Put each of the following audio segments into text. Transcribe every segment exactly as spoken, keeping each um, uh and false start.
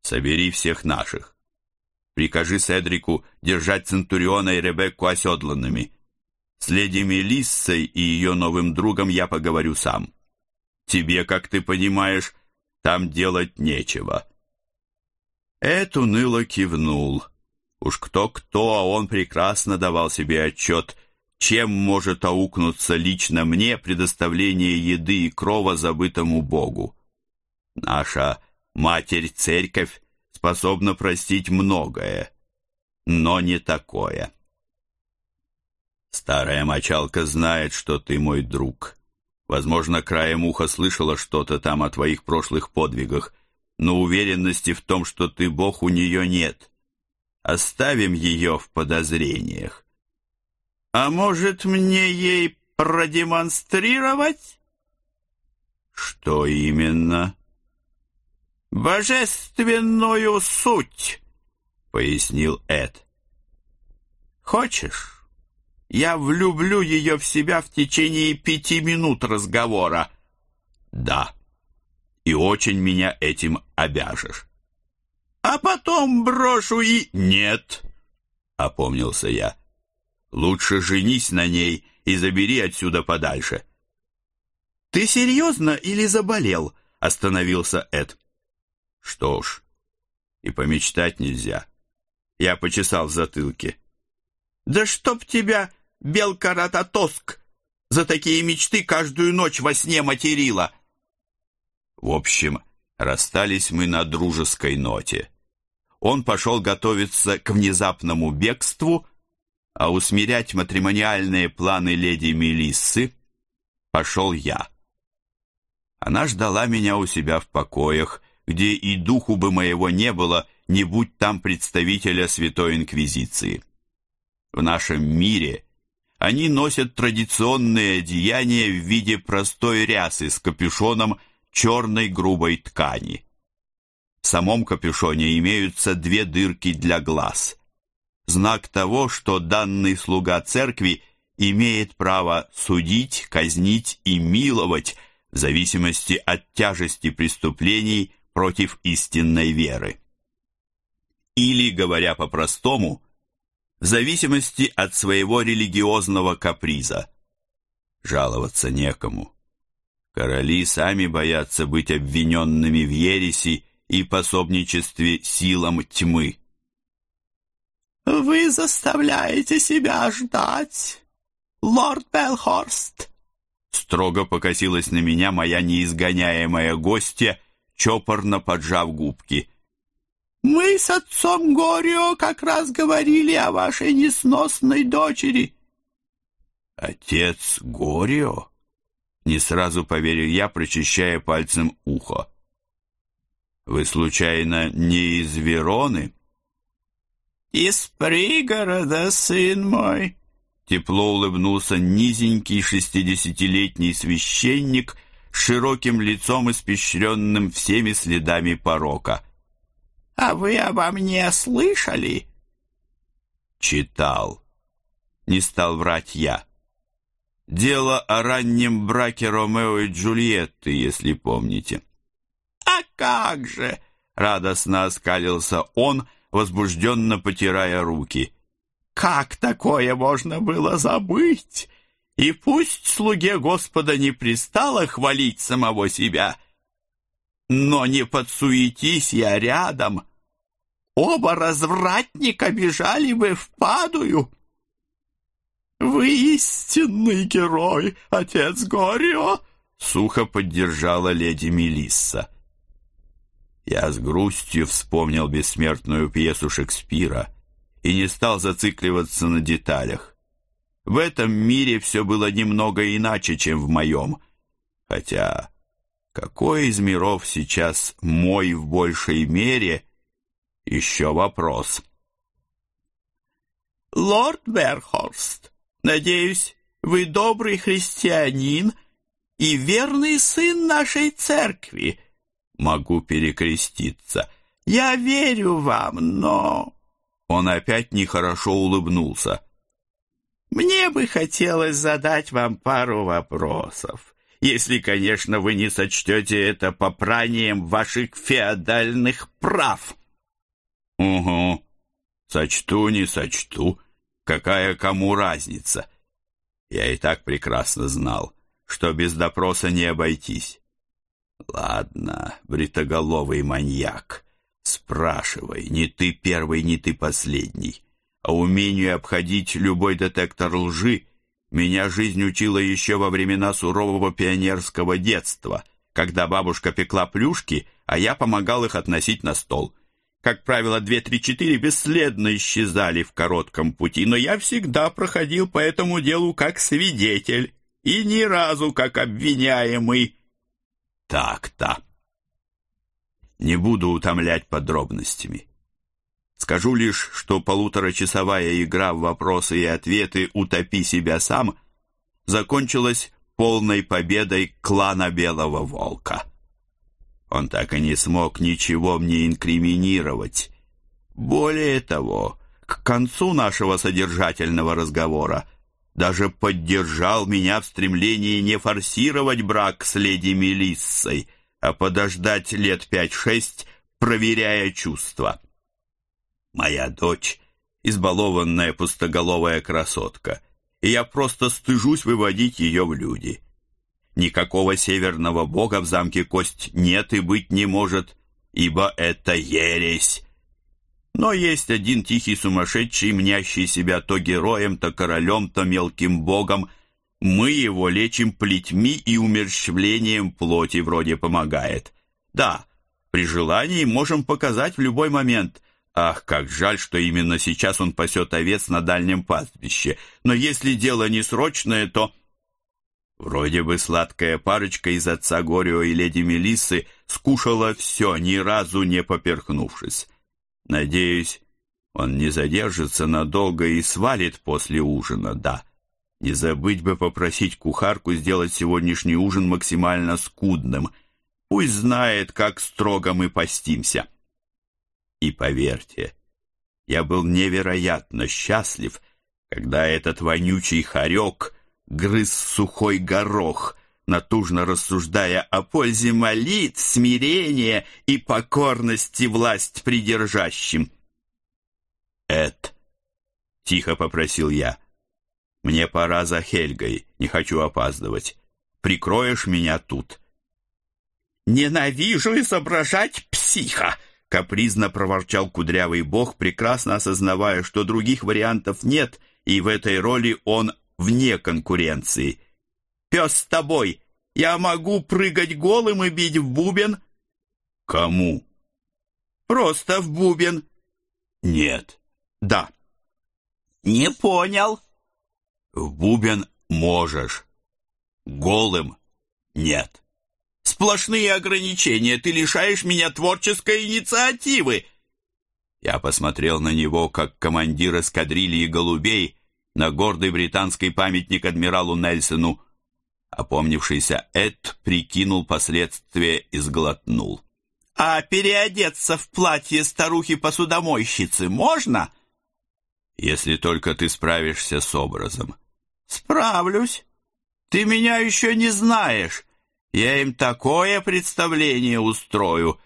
Собери всех наших. Прикажи Седрику держать Центуриона и Ребекку оседланными. С леди Мелиссой и ее новым другом я поговорю сам. Тебе, как ты понимаешь, там делать нечего». Эд уныло кивнул. Уж кто-кто, а он прекрасно давал себе отчет, чем может аукнуться лично мне предоставление еды и крова забытому Богу. Наша Матерь-Церковь способна простить многое, но не такое. Старая мочалка знает, что ты мой друг. Возможно, краем уха слышала что-то там о твоих прошлых подвигах, но уверенности в том, что ты Бог, у нее нет. Оставим ее в подозрениях. А может, мне ей продемонстрировать? Что именно? Божественную суть, пояснил Эд. Хочешь? Я влюблю ее в себя в течение пяти минут разговора. Да. И очень меня этим обяжешь. А потом брошу и... Нет, опомнился я. Лучше женись на ней и забери отсюда подальше. Ты серьезно или заболел? Остановился Эд. Что ж, и помечтать нельзя. Я почесал в затылке. Да чтоб тебя, Белка-Рататоск, за такие мечты каждую ночь во сне материла. В общем, расстались мы на дружеской ноте. Он пошел готовиться к внезапному бегству, а усмирять матримониальные планы леди Мелиссы пошел я. Она ждала меня у себя в покоях, где и духу бы моего не было, не будь там представителя Святой Инквизиции. В нашем мире они носят традиционные одеяния в виде простой рясы с капюшоном черной грубой ткани. В самом капюшоне имеются две дырки для глаз. Знак того, что данный слуга церкви имеет право судить, казнить и миловать в зависимости от тяжести преступлений против истинной веры. Или, говоря по-простому, в зависимости от своего религиозного каприза. Жаловаться некому. Короли сами боятся быть обвиненными в ереси и пособничестве силам тьмы. «Вы заставляете себя ждать, лорд Белхорст», строго покосилась на меня моя неизгоняемая гостья, чопорно поджав губки. «Мы с отцом Горио как раз говорили о вашей несносной дочери». «Отец Горио?» Не сразу поверил я, прочищая пальцем ухо. «Вы, случайно, не из Вероны?» «Из пригорода, сын мой», — тепло улыбнулся низенький шестидесятилетний священник с широким лицом, испещренным всеми следами порока. «А вы обо мне слышали?» «Читал». Не стал врать я. «Дело о раннем браке Ромео и Джульетты, если помните». «А как же!» — радостно оскалился он, возбужденно потирая руки. «Как такое можно было забыть? И пусть слуге Господа не пристало хвалить самого себя, но не подсуетись я рядом. Оба развратника бежали бы в Падую». «Вы истинный герой, отец Горио!» — сухо поддержала леди Мелисса. Я с грустью вспомнил бессмертную пьесу Шекспира и не стал зацикливаться на деталях. В этом мире все было немного иначе, чем в моем. Хотя, какой из миров сейчас мой в большей мере, еще вопрос. «Лорд Берхорст, надеюсь, вы добрый христианин и верный сын нашей церкви». Могу перекреститься. «Я верю вам, но...» Он опять нехорошо улыбнулся. «Мне бы хотелось задать вам пару вопросов, если, конечно, вы не сочтете это попранием ваших феодальных прав». «Угу, сочту, не сочту, какая кому разница? Я и так прекрасно знал, что без допроса не обойтись. Ладно, бритоголовый маньяк, спрашивай, не ты первый, не ты последний. А умению обходить любой детектор лжи меня жизнь учила еще во времена сурового пионерского детства, когда бабушка пекла плюшки, а я помогал их относить на стол. Как правило, две, три, четыре бесследно исчезали в коротком пути, но я всегда проходил по этому делу как свидетель и ни разу как обвиняемый. Так-то. Не буду утомлять подробностями. Скажу лишь, что полуторачасовая игра в вопросы и ответы «Утопи себя сам» закончилась полной победой клана Белого Волка. Он так и не смог ничего мне инкриминировать. Более того, к концу нашего содержательного разговора даже поддержал меня в стремлении не форсировать брак с леди Мелиссой, а подождать лет пять-шесть, проверяя чувства. Моя дочь — избалованная пустоголовая красотка, и я просто стыжусь выводить ее в люди. Никакого северного бога в замке Кость нет и быть не может, ибо это ересь. Но есть один тихий сумасшедший, мнящий себя то героем, то королем, то мелким богом. Мы его лечим плетьми и умерщвлением плоти вроде помогает. Да, при желании можем показать в любой момент. Ах, как жаль, что именно сейчас он пасет овец на дальнем пастбище. Но если дело не срочное, то... Вроде бы сладкая парочка из отца Горио и леди Мелиссы скушала все, ни разу не поперхнувшись. Надеюсь, он не задержится надолго и свалит после ужина, да. Не забыть бы попросить кухарку сделать сегодняшний ужин максимально скудным. Пусть знает, как строго мы постимся. И поверьте, я был невероятно счастлив, когда этот вонючий хорек грыз сухой горох, натужно рассуждая о пользе молитв, смирения и покорности власть придержащим. «Эд», — тихо попросил я, — «мне пора за Хельгой, не хочу опаздывать. Прикроешь меня тут?» «Ненавижу изображать психа», — капризно проворчал кудрявый бог, прекрасно осознавая, что других вариантов нет, и в этой роли он вне конкуренции. «Пес с тобой! Я могу прыгать голым и бить в бубен?» «Кому?» «Просто в бубен». «Нет». «Да». «Не понял». «В бубен можешь. Голым нет». «Сплошные ограничения. Ты лишаешь меня творческой инициативы». Я посмотрел на него, как командир эскадрильи голубей, на гордый британский памятник адмиралу Нельсону. Опомнившийся Эд прикинул последствия и сглотнул. «А переодеться в платье старухи-посудомойщицы можно?» «Если только ты справишься с образом». «Справлюсь. Ты меня еще не знаешь. Я им такое представление устрою».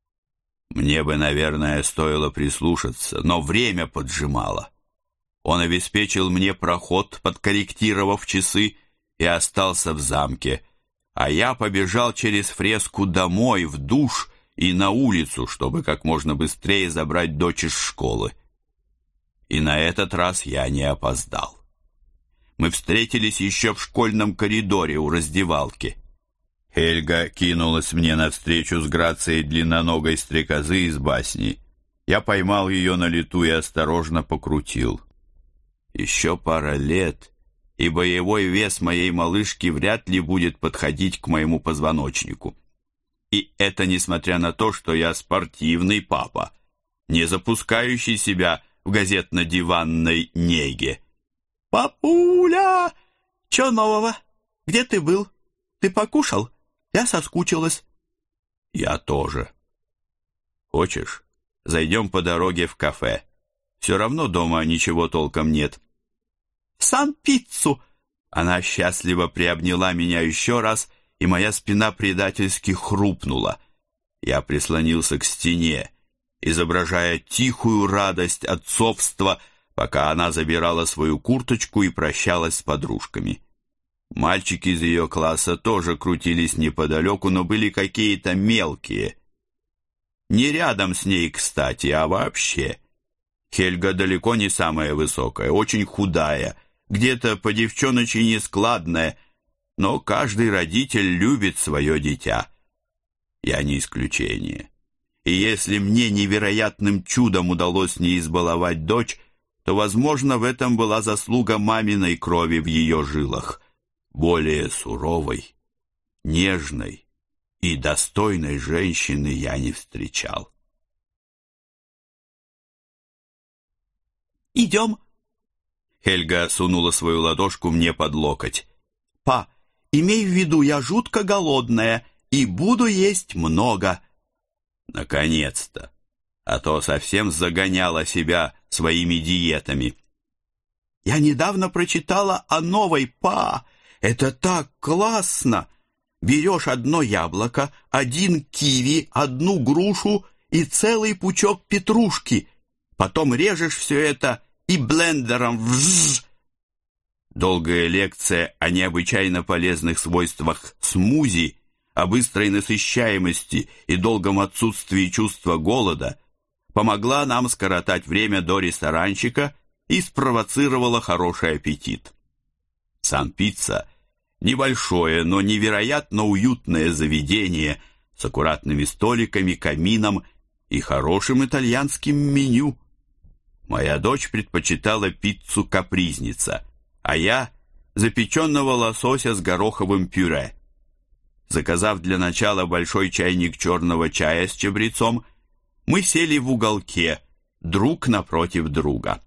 Мне бы, наверное, стоило прислушаться, но время поджимало. Он обеспечил мне проход, подкорректировав часы, и остался в замке, а я побежал через фреску домой, в душ и на улицу, чтобы как можно быстрее забрать дочь из школы. И на этот раз я не опоздал. Мы встретились еще в школьном коридоре у раздевалки. Хельга кинулась мне навстречу с грацией длинноногой стрекозы из басни. Я поймал ее на лету и осторожно покрутил. Еще пара лет, и боевой вес моей малышки вряд ли будет подходить к моему позвоночнику. И это несмотря на то, что я спортивный папа, не запускающий себя в газетно-диванной неге. «Папуля, что нового? Где ты был? Ты покушал? Я соскучилась». «Я тоже. Хочешь, зайдем по дороге в кафе? Все равно дома ничего толком нет». «В Сан-Пиццу!» Она счастливо приобняла меня еще раз и моя спина предательски хрупнула. Я прислонился к стене, изображая тихую радость отцовства, пока она забирала свою курточку и прощалась с подружками. Мальчики из ее класса тоже крутились неподалеку, но были какие-то мелкие. Не рядом с ней, кстати, а вообще. Хельга далеко не самая высокая, очень худая, где-то по девчоночи нескладная, но каждый родитель любит свое дитя. Я не исключение. И если мне невероятным чудом удалось не избаловать дочь, то, возможно, в этом была заслуга маминой крови в ее жилах, более суровой, нежной и достойной женщины я не встречал. «Идем!» Хельга сунула свою ладошку мне под локоть. «Па, имей в виду, я жутко голодная и буду есть много». Наконец-то! А то совсем загоняла себя своими диетами. «Я недавно прочитала о новой, па. Это так классно! Берешь одно яблоко, один киви, одну грушу и целый пучок петрушки. Потом режешь все это и блендером вжжж». Долгая лекция о необычайно полезных свойствах смузи, о быстрой насыщаемости и долгом отсутствии чувства голода помогла нам скоротать время до ресторанчика и спровоцировала хороший аппетит. Сан-Пицца – небольшое, но невероятно уютное заведение с аккуратными столиками, камином и хорошим итальянским меню. Моя дочь предпочитала пиццу «Капризница», а я – запеченного лосося с гороховым пюре. Заказав для начала большой чайник черного чая с чабрецом, мы сели в уголке, друг напротив друга.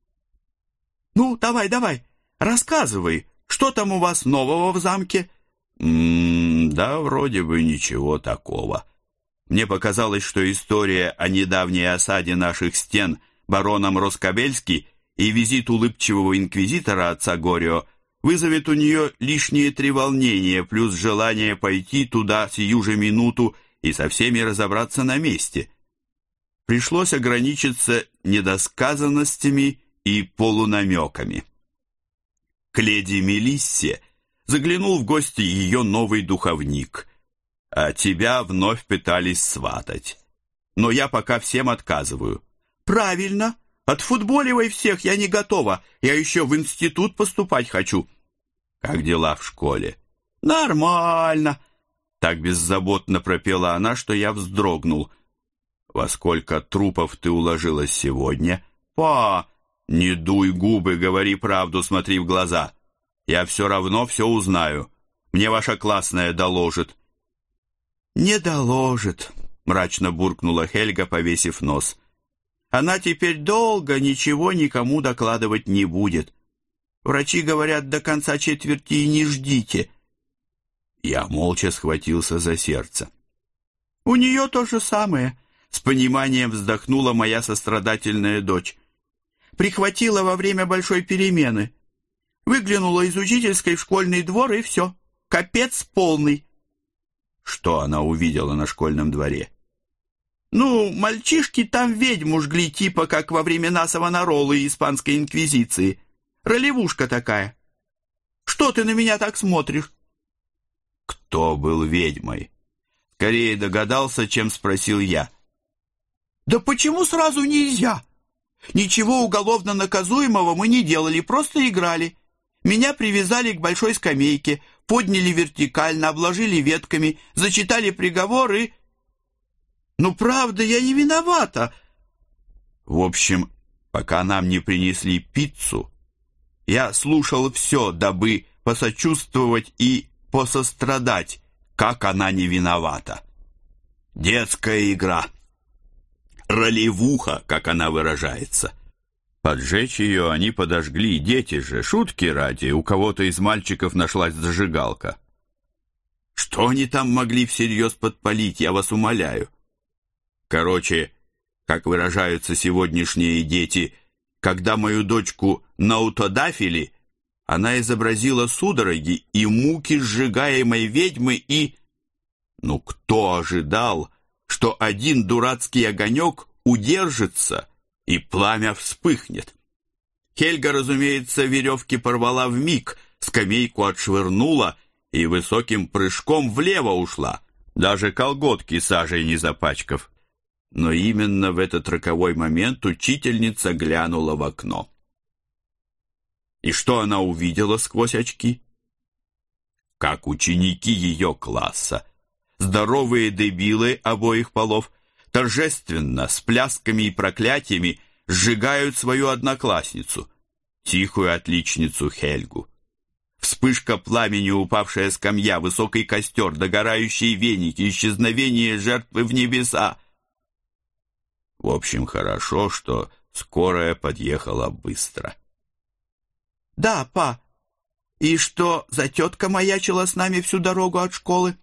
«Ну, давай, давай, рассказывай, что там у вас нового в замке?» «М-м, да, вроде бы ничего такого. Мне показалось, что история о недавней осаде наших стен бароном Роскабельски и визит улыбчивого инквизитора отца Горио вызовет у нее лишние треволнения, плюс желание пойти туда сию же минуту и со всеми разобраться на месте. Пришлось ограничиться недосказанностями и полунамеками. К леди Мелиссе заглянул в гости ее новый духовник, а тебя вновь пытались сватать. Но я пока всем отказываю. «Правильно, отфутболивай всех, я не готова, я еще в институт поступать хочу». «Как дела в школе?» «Нормально», — так беззаботно пропела она, что я вздрогнул. «Во сколько трупов ты уложилась сегодня?» «Па!» «Не дуй губы, говори правду, смотри в глаза. Я все равно все узнаю. Мне ваша классная доложит». «Не доложит», — мрачно буркнула Хельга, повесив нос. «Она теперь долго ничего никому докладывать не будет. Врачи говорят, до конца четверти и не ждите». Я молча схватился за сердце. «У нее то же самое», — с пониманием вздохнула моя сострадательная дочь. «Прихватила во время большой перемены. Выглянула из учительской в школьный двор, и все. Капец полный». Что она увидела на школьном дворе? «Ну, мальчишки там ведьму жгли, типа как во времена Савонаролы и Испанской инквизиции. Ролевушка такая. Что ты на меня так смотришь?» Кто был ведьмой? Скорее догадался, чем спросил я. «Да почему сразу нельзя? Ничего уголовно наказуемого мы не делали, просто играли. Меня привязали к большой скамейке, подняли вертикально, обложили ветками, зачитали приговор и... Ну, правда, я не виновата». В общем, пока нам не принесли пиццу, я слушал все, дабы посочувствовать и посострадать, как она не виновата. Детская игра. Ролевуха, как она выражается. Поджечь ее они подожгли, дети же, шутки ради, у кого-то из мальчиков нашлась зажигалка. Что они там могли всерьез подпалить, я вас умоляю? Короче, как выражаются сегодняшние дети, когда мою дочку наутодафили, она изобразила судороги и муки сжигаемой ведьмы и... Ну, кто ожидал, что один дурацкий огонек удержится и пламя вспыхнет? Хельга, разумеется, веревки порвала вмиг, скамейку отшвырнула и высоким прыжком влево ушла, даже колготки сажей не запачкав. Но именно в этот роковой момент учительница глянула в окно. И что она увидела сквозь очки? Как ученики ее класса, здоровые дебилы обоих полов, торжественно, с плясками и проклятиями, сжигают свою одноклассницу, тихую отличницу Хельгу. Вспышка пламени, упавшая скамья, высокий костер, догорающие веники, исчезновение жертвы в небеса. В общем, хорошо, что скорая подъехала быстро. «Да, па. И что за тетка маячила с нами всю дорогу от школы?»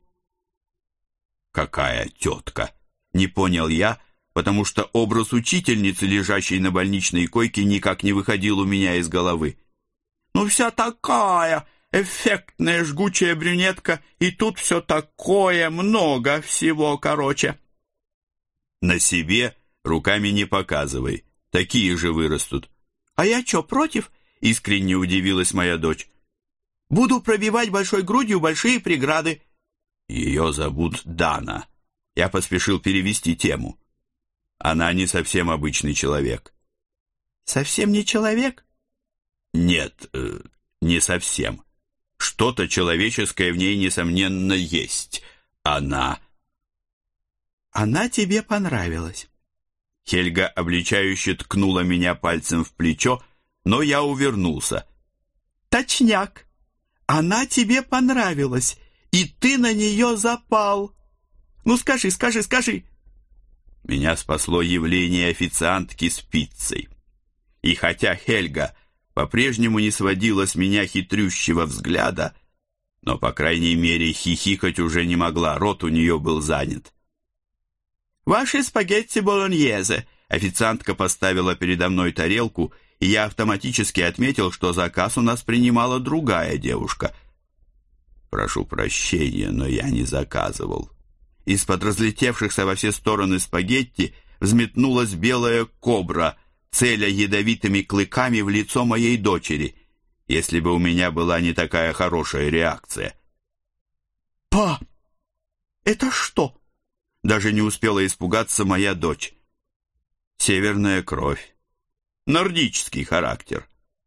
«Какая тетка?» — не понял я, потому что образ учительницы, лежащей на больничной койке, никак не выходил у меня из головы. «Ну, вся такая эффектная жгучая брюнетка, и тут все такое, много всего, короче». «На себе руками не показывай, такие же вырастут». «А я что, против?» — искренне удивилась моя дочь. «Буду пробивать большой грудью большие преграды». «Ее зовут Дана». Я поспешил перевести тему. Она не совсем обычный человек. «Совсем не человек?» «Нет, э, не совсем. Что-то человеческое в ней, несомненно, есть. Она...» «Она тебе понравилась». Хельга обличающе ткнула меня пальцем в плечо, но я увернулся. «Точняк. Она тебе понравилась, и ты на нее запал. Ну скажи, скажи, скажи». Меня спасло явление официантки с пиццей. И хотя Хельга по-прежнему не сводила с меня хитрющего взгляда, но, по крайней мере, хихикать уже не могла, рот у нее был занят. «Ваши спагетти болоньезе». Официантка поставила передо мной тарелку, и я автоматически отметил, что заказ у нас принимала другая девушка. Прошу прощения, но я не заказывал. Из-под разлетевшихся во все стороны спагетти взметнулась белая кобра, целя ядовитыми клыками в лицо моей дочери, если бы у меня была не такая хорошая реакция. «Па, это что?» Даже не успела испугаться моя дочь. Северная кровь. Нордический характер.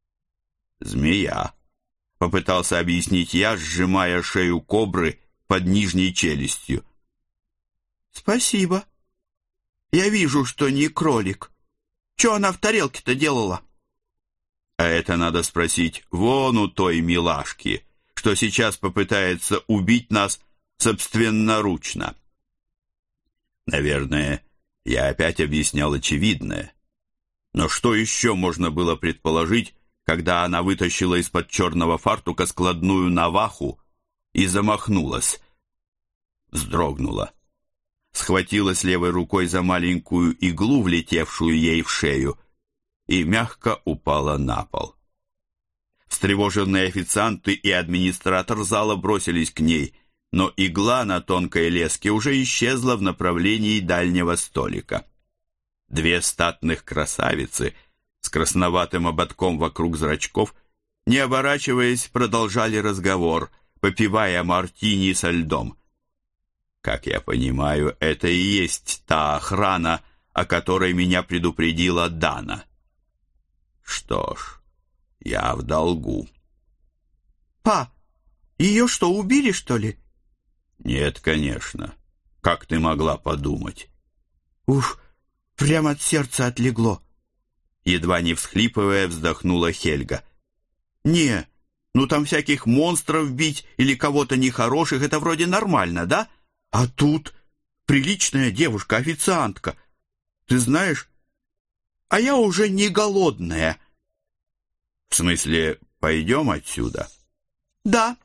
Змея. Попытался объяснить я, сжимая шею кобры под нижней челюстью. «Спасибо. Я вижу, что не кролик. Что она в тарелке-то делала?» А это надо спросить вон у той милашки, что сейчас попытается убить нас собственноручно. Наверное, я опять объяснял очевидное. Но что еще можно было предположить, когда она вытащила из-под черного фартука складную наваху и замахнулась? Вздрогнула. Схватилась левой рукой за маленькую иглу, влетевшую ей в шею, и мягко упала на пол. Встревоженные официанты и администратор зала бросились к ней, но игла на тонкой леске уже исчезла в направлении дальнего столика. Две статных красавицы с красноватым ободком вокруг зрачков, не оборачиваясь, продолжали разговор, попивая мартини со льдом. Как я понимаю, это и есть та охрана, о которой меня предупредила Дана. Что ж, я в долгу. «Па, ее что, убили, что ли?» «Нет, конечно. Как ты могла подумать?» «Уф, прямо от сердца отлегло». Едва не всхлипывая, вздохнула Хельга. «Не, ну там всяких монстров бить или кого-то нехороших, это вроде нормально, да? А тут приличная девушка, официантка. Ты знаешь, а я уже не голодная». «В смысле, пойдем отсюда?» «Да».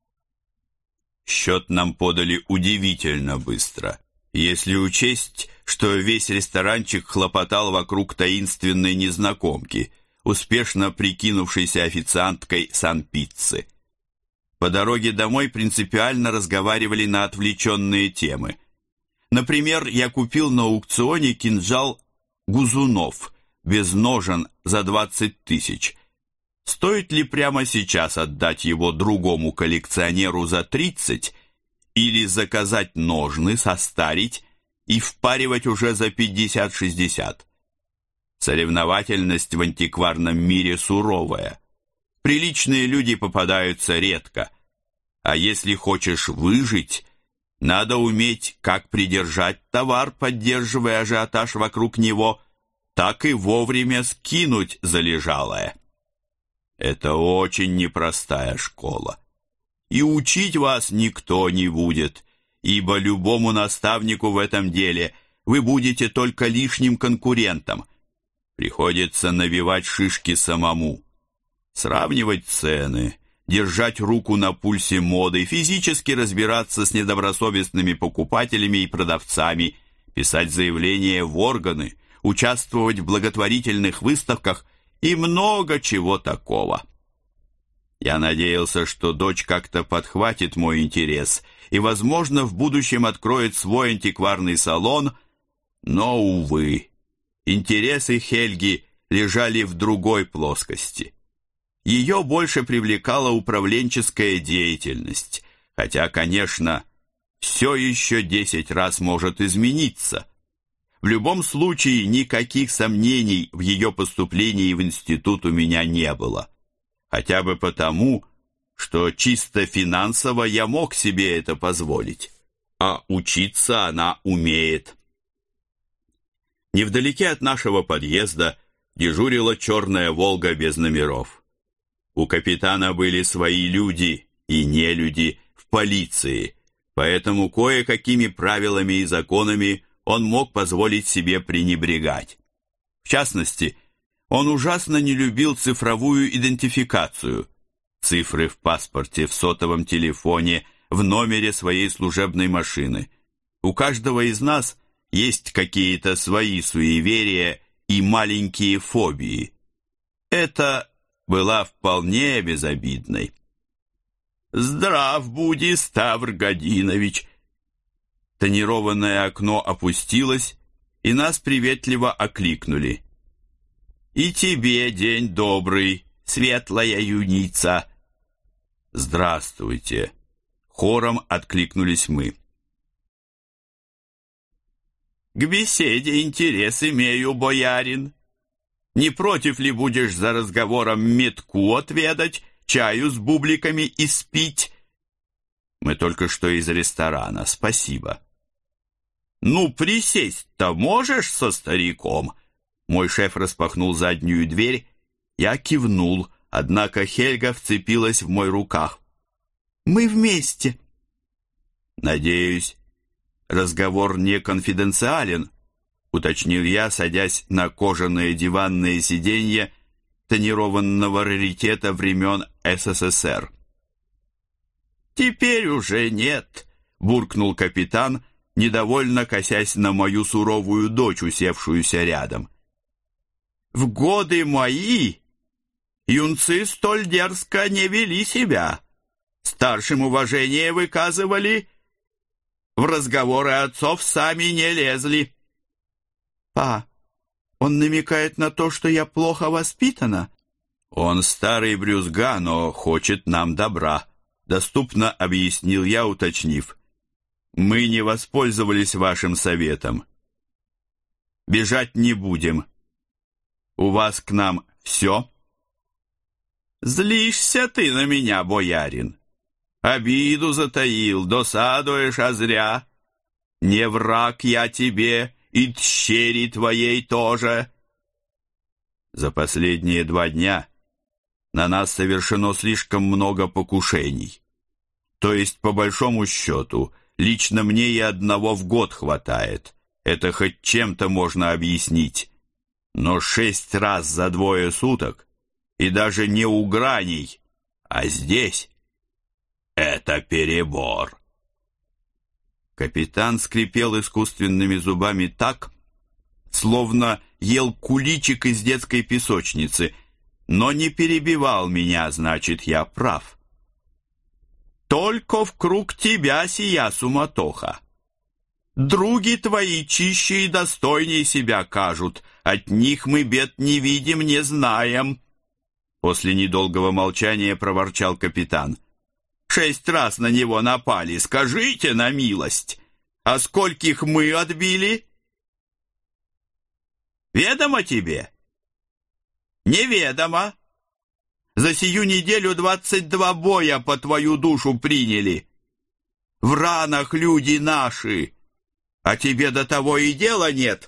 Счет нам подали удивительно быстро, если учесть, что весь ресторанчик хлопотал вокруг таинственной незнакомки, успешно прикинувшейся официанткой санпиццы. По дороге домой принципиально разговаривали на отвлеченные темы. Например, я купил на аукционе кинжал Гузунов без ножен за двадцать тысяч. Стоит ли прямо сейчас отдать его другому коллекционеру за тридцать или заказать ножны, состарить и впаривать уже за пятьдесят-шестьдесят? Соревновательность в антикварном мире суровая. Приличные люди попадаются редко. А если хочешь выжить, надо уметь как придержать товар, поддерживая ажиотаж вокруг него, так и вовремя скинуть залежалое. Это очень непростая школа. И учить вас никто не будет, ибо любому наставнику в этом деле вы будете только лишним конкурентом. Приходится набивать шишки самому, сравнивать цены, держать руку на пульсе моды, физически разбираться с недобросовестными покупателями и продавцами, писать заявления в органы, участвовать в благотворительных выставках и много чего такого. Я надеялся, что дочь как-то подхватит мой интерес и, возможно, в будущем откроет свой антикварный салон, но, увы, интересы Хельги лежали в другой плоскости. Ее больше привлекала управленческая деятельность, хотя, конечно, все еще десять раз может измениться. В любом случае, никаких сомнений в ее поступлении в институт у меня не было. Хотя бы потому, что чисто финансово я мог себе это позволить, а учиться она умеет. Невдалеке от нашего подъезда дежурила черная «Волга» без номеров. У капитана были свои люди и нелюди в полиции, поэтому кое-какими правилами и законами он мог позволить себе пренебрегать. В частности, он ужасно не любил цифровую идентификацию. Цифры в паспорте, в сотовом телефоне, в номере своей служебной машины. У каждого из нас есть какие-то свои суеверия и маленькие фобии. Это была вполне безобидной. «Здрав буди, Ставр Годинович!» Тонированное окно опустилось, и нас приветливо окликнули. «И тебе день добрый, светлая юница!» «Здравствуйте!» Хором откликнулись мы. «К беседе интерес имею, боярин. Не против ли будешь за разговором метку отведать, чаю с бубликами испить?» «Мы только что из ресторана, спасибо». «Ну, присесть-то можешь со стариком?» Мой шеф распахнул заднюю дверь. Я кивнул, однако Хельга вцепилась в мой рукав. «Мы вместе». «Надеюсь, разговор не конфиденциален», уточнил я, садясь на кожаные диванные сиденья тонированного раритета времен СССР. «Теперь уже нет», — буркнул капитан, недовольно косясь на мою суровую дочь, усевшуюся рядом. «В годы мои юнцы столь дерзко не вели себя, старшим уважение выказывали, в разговоры отцов сами не лезли». «Па, он намекает на то, что я плохо воспитана?» «Он старый брюзга, но хочет нам добра», — доступно объяснил я, уточнив. «Мы не воспользовались вашим советом. Бежать не будем. У вас к нам все?» «Злишься ты на меня, боярин. Обиду затаил, досадуешь, а зря. Не враг я тебе, и тщери твоей тоже». За последние два дня на нас совершено слишком много покушений. То есть, по большому счету, лично мне и одного в год хватает. Это хоть чем-то можно объяснить. Но шесть раз за двое суток, и даже не у граней, а здесь, это перебор. Капитан скрипел искусственными зубами так, словно ел куличик из детской песочницы, но не перебивал меня, значит, я прав. Только вкруг тебя сия суматоха. Други твои чище и достойней себя кажут, от них мы бед не видим, не знаем. После недолгого молчания проворчал капитан. Шесть раз на него напали, скажите на милость. А скольких мы отбили? Ведомо тебе? Неведомо. За сию неделю двадцать два боя по твою душу приняли. В ранах люди наши, а тебе до того и дела нет.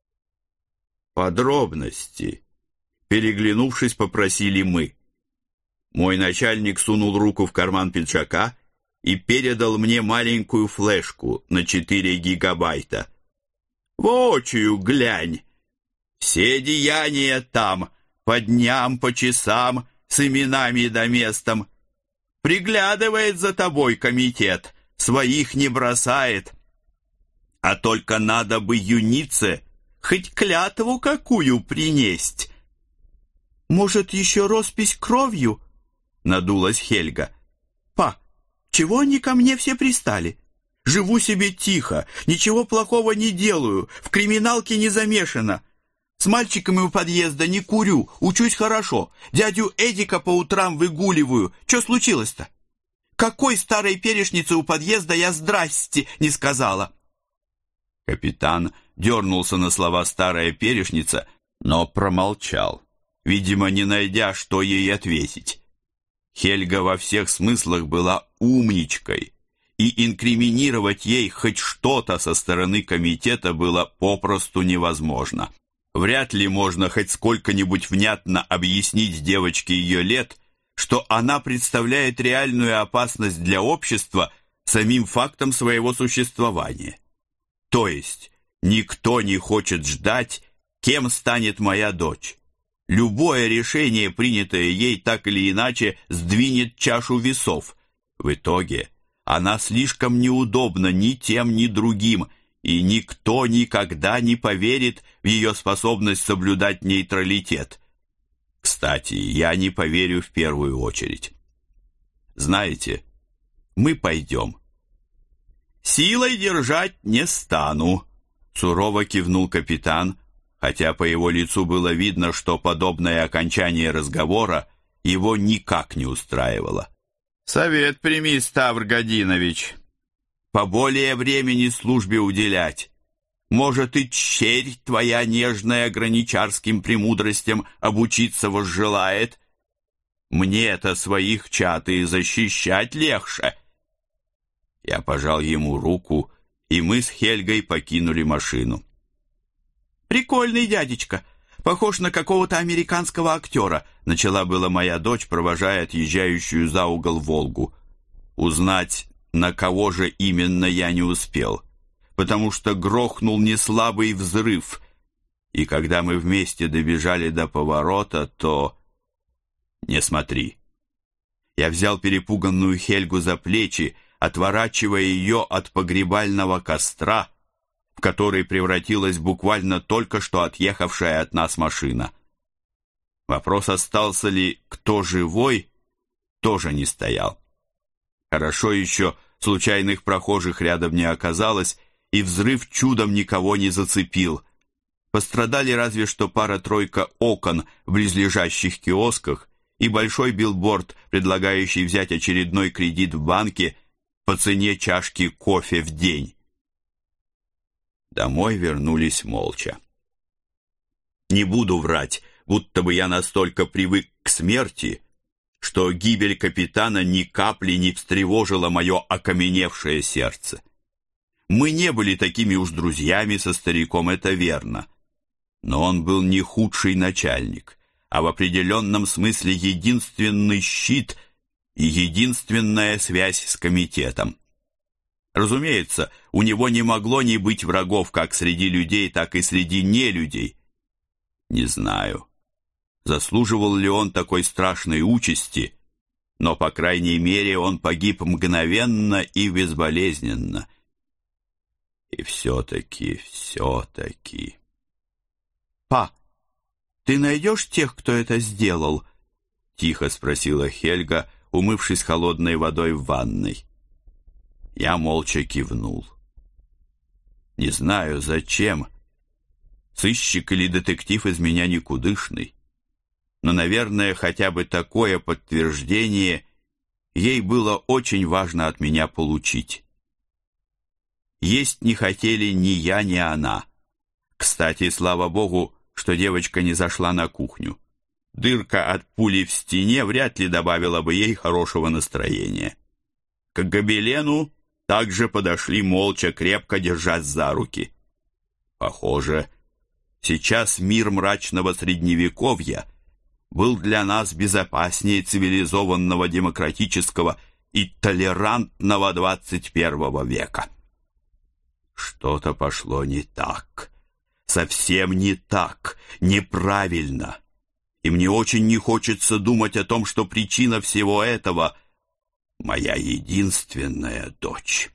Подробности, переглянувшись, попросили мы. Мой начальник сунул руку в карман пиджака и передал мне маленькую флешку на четыре гигабайта. Воочию глянь. Все деяния там, по дням, по часам, с именами да местом. Приглядывает за тобой комитет, своих не бросает. А только надо бы юнице хоть клятву какую принесть. Может, еще роспись кровью? Надулась Хельга. Па, чего они ко мне все пристали? Живу себе тихо, ничего плохого не делаю, в криминалке не замешана. С мальчиками у подъезда не курю, учусь хорошо. Дядю Эдика по утрам выгуливаю. Что случилось-то? Какой старой перешнице у подъезда я «здрасте» не сказала? Капитан дернулся на слова «старая перешница», но промолчал, видимо, не найдя, что ей ответить. Хельга во всех смыслах была умничкой, и инкриминировать ей хоть что-то со стороны комитета было попросту невозможно. Вряд ли можно хоть сколько-нибудь внятно объяснить девочке ее лет, что она представляет реальную опасность для общества самим фактом своего существования. То есть никто не хочет ждать, кем станет моя дочь. Любое решение, принятое ей так или иначе, сдвинет чашу весов. В итоге она слишком неудобна ни тем, ни другим, и никто никогда не поверит в ее способность соблюдать нейтралитет. Кстати, я не поверю в первую очередь. Знаете, мы пойдем. Силой держать не стану, сурово кивнул капитан, хотя по его лицу было видно, что подобное окончание разговора его никак не устраивало. Совет прими, Ставр Годинович. Поболее времени службе уделять. Может, и черь твоя нежная граничарским премудростям обучиться возжелает. Мне-то своих чад и защищать легче. Я пожал ему руку, и мы с Хельгой покинули машину. «Прикольный дядечка, похож на какого-то американского актера», начала была моя дочь, провожая отъезжающую за угол «Волгу». Узнать, на кого же именно, я не успел, потому что грохнул неслабый взрыв, и когда мы вместе добежали до поворота, то... Не смотри. Я взял перепуганную Хельгу за плечи, отворачивая ее от погребального костра, в который превратилась буквально только что отъехавшая от нас машина. Вопрос, остался ли кто живой, тоже не стоял. Хорошо еще случайных прохожих рядом не оказалось, и взрыв чудом никого не зацепил. Пострадали разве что пара-тройка окон в близлежащих киосках и большой билборд, предлагающий взять очередной кредит в банке по цене чашки кофе в день. Домой вернулись молча. Не буду врать, будто бы я настолько привык к смерти, что гибель капитана ни капли не встревожила мое окаменевшее сердце. Мы не были такими уж друзьями со стариком, это верно. Но он был не худший начальник, а в определенном смысле единственный щит и единственная связь с комитетом. Разумеется, у него не могло не быть врагов как среди людей, так и среди нелюдей. Не знаю, заслуживал ли он такой страшной участи, но, по крайней мере, он погиб мгновенно и безболезненно. И все-таки, все-таки... Па, ты найдешь тех, кто это сделал?» — тихо спросила Хельга, умывшись холодной водой в ванной. Я молча кивнул. Не знаю, зачем. Сыщик или детектив из меня никудышный. Но, наверное, хотя бы такое подтверждение ей было очень важно от меня получить. Есть не хотели ни я, ни она. Кстати, слава богу, что девочка не зашла на кухню. Дырка от пули в стене вряд ли добавила бы ей хорошего настроения. К гобелену также подошли молча, крепко держась за руки. Похоже, сейчас мир мрачного средневековья был для нас безопаснее цивилизованного, демократического и толерантного двадцать первого века. Что-то пошло не так, совсем не так, неправильно. И мне очень не хочется думать о том, что причина всего этого — моя единственная дочь.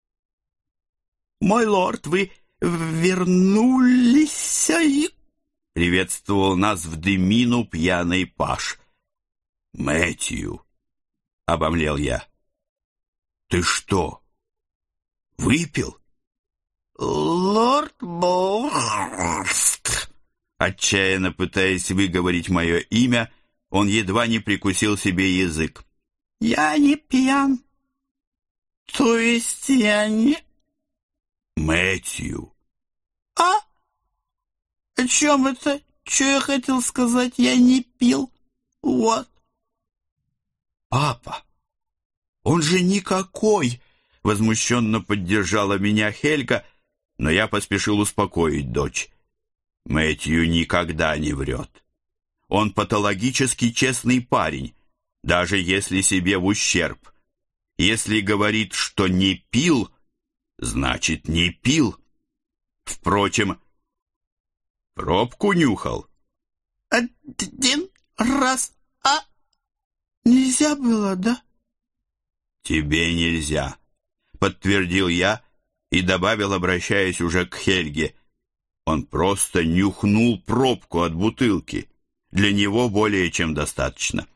«Мой лорд, вы вернулись?» — приветствовал нас в дымину пьяный паж. «Мэтью!» — обомлел я. «Ты что, выпил?» «Лорд Борст!» Отчаянно пытаясь выговорить мое имя, он едва не прикусил себе язык. «Я не пьян. То есть я не...» «Мэтью!» «А? О чем это? Что я хотел сказать? Я не пил. Вот». «Папа, он же никакой!» Возмущенно поддержала меня Хельга, но я поспешил успокоить дочь. Мэтью никогда не врет. Он патологически честный парень, даже если себе в ущерб. Если говорит, что не пил, значит, не пил. Впрочем, пробку нюхал. «Один раз, а? Нельзя было, да?» «Тебе нельзя», — подтвердил я и добавил, обращаясь уже к Хельге. Он просто нюхнул пробку от бутылки. Для него более чем достаточно.